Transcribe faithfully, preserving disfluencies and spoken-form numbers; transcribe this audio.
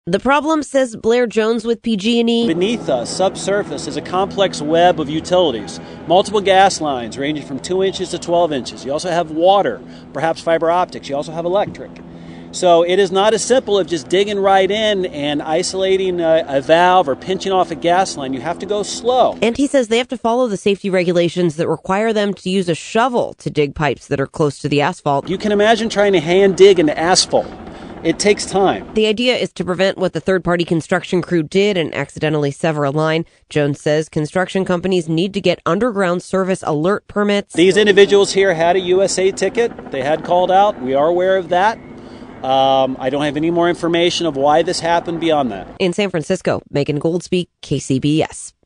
The problem, says Blair Jones with P G and E, beneath us, subsurface, is a complex web of utilities, multiple gas lines ranging from two inches to twelve inches. You also have water, perhaps fiber optics. You also have electric. So it is not as simple as just digging right in and isolating a, a valve or pinching off a gas line. You have to go slow. And he says they have to follow the safety regulations that require them to use a shovel to dig pipes that are close to the asphalt. You can imagine trying to hand dig into asphalt. It takes time. The idea is to prevent what the third-party construction crew did and accidentally sever a line. Jones says construction companies need to get underground service alert permits. These individuals here had a U S A ticket. They had called out. We are aware of that. Um, I don't have any more information of why this happened beyond that. In San Francisco, Megan Goldsby, K C B S.